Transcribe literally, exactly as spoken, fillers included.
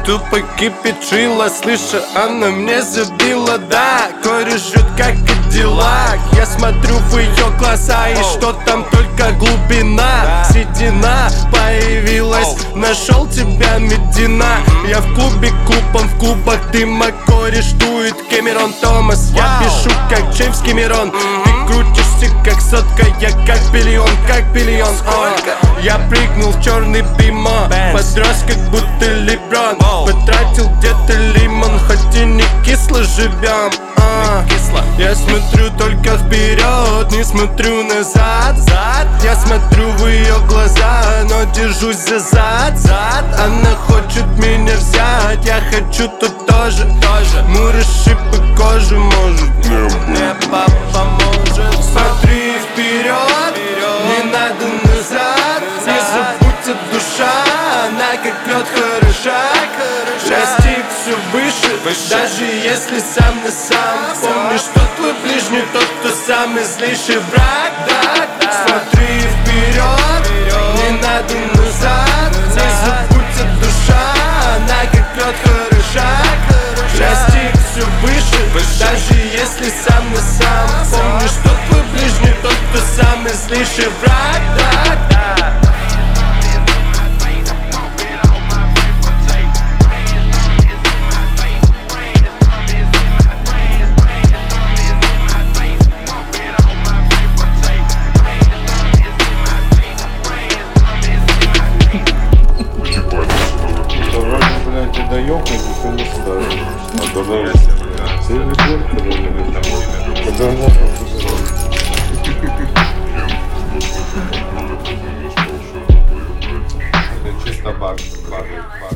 тупо кипячила, слыша, она мне забила, да. Кореш ждет, как и дела. Я смотрю в ее глаза, и что там только глубина. Седина появилась, нашел тебя, Медина. Я в клубе, клубом, в клубах дыма. Кореш дует, Кэмерон Томас. Я пишу, как Джеймс Кэмерон. Ты крутишься, как сотка, я как биллион, как биллион. Я прыгнул в черный бимо, подрос, как будто Леброн. Потратил где-то лимон, хоть и не кисло живем. а. Я смотрю только вперед, не смотрю назад. Я смотрю в ее глаза, но держусь за зад. Она хочет меня взять, я хочу тут тоже. Мы расшибы кожу, может, мне папа может. Смотри вперед, не надо назад. Не забудь, от душа, она как лед хороша. Расти все выше, даже если сам на сам. Помни, что твой ближний тот, кто самый злейший враг. Смотри вперед, не надо назад. Не забудь, от душа, она как лед хороша. Расти все выше, даже если сам на сам. Помни, что твой ближний тот, кто самый злейший враг. Да ёхнуть, если не ставить. А тогда все ведут, когда можно. Это чисто баг, баг, баг.